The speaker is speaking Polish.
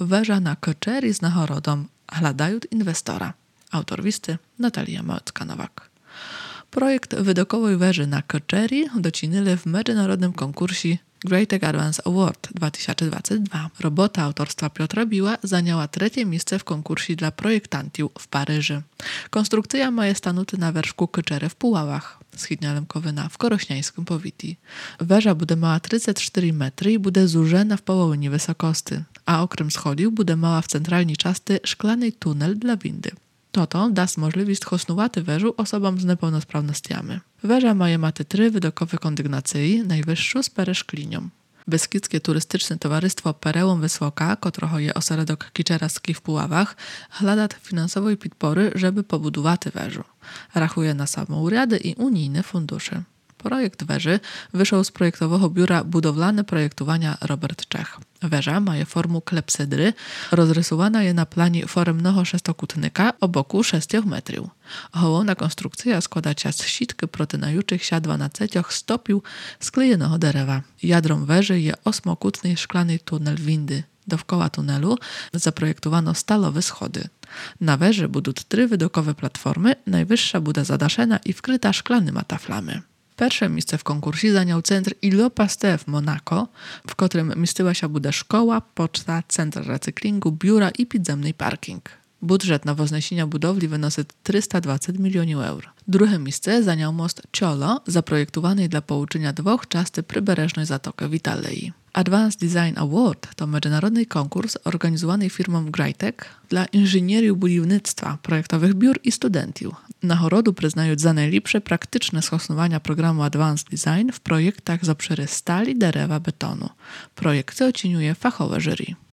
Wежа на Kyczeri z Nahorodom hľadajú inwestora. Autor listy Natalia Małecka-Nowak. Projekt widokowej wежи na Kyczeri docinili w międzynarodnym konkursie Great Tech Advance Award 2022. Robota autorstwa Piotra Biła zajęła 3. miejsce w konkursie dla projektantów w Paryżu. Konstrukcja ma stanuty na wierzchu Kyczery w Puławach, schidnia Lemkowyna w Korośniańskim powiti. Wежа bude mała 34 metry i bude zużena w połowie wysokości, a okrem schodów bude mała w centralnej części szklany tunel dla windy. Toto da możliwość hosnuwaty wежу osobom z niepełnosprawnościami. Wежа ma mate 3 widokowe kondygnacji, najwyższą z pereszklinią. Beskidzkie turystyczne towarzystwo Perełom Wysoka, którego je ośrodek kiczerawski w Puławach, hlada finansowej podpory, żeby pobudowaty wежу. Rachuje na samourady i unijne fundusze. Projekt wежи wyszedł z projektowego biura budowlane projektowania Robert Czech. Wежа ma formę klepsydry, rozrysowana je na planie foremnego szestokutnika o boku 6 metrów. Hołowna konstrukcja składa się z sitki protynajuчих się 12 stopił sklejonego derewa. Jadrom wежи je 8-kutny szklany tunel windy. Dookoła tunelu zaprojektowano stalowe schody. Na wежи będą 3 widokowe platformy, najwyższa bude zadaszena i wkryta szklanymi taflami. Pierwsze miejsce w konkursie zajął centr Îlot Pasteur w Monako, w którym mieściła się bude szkoła, poczta, centr recyklingu, biura i podzemny parking. Budżet na wzniesienie budowli wynosi 320 milionów euro. Drugie miejsce zajął most Ciolo, zaprojektowany dla połączenia 2 części przybrzeżnej zatoki w Italii. Advanced Design Award to międzynarodny konkurs organizowany firmą Great Tech dla inżynierów budownictwa, projektowych biur i studentów. Nagrodę przyznają za najlepsze praktyczne stosowania programu Advanced Design w projektach z obszaru stali, derewa, betonu. Projekty oceniuje fachowe jury.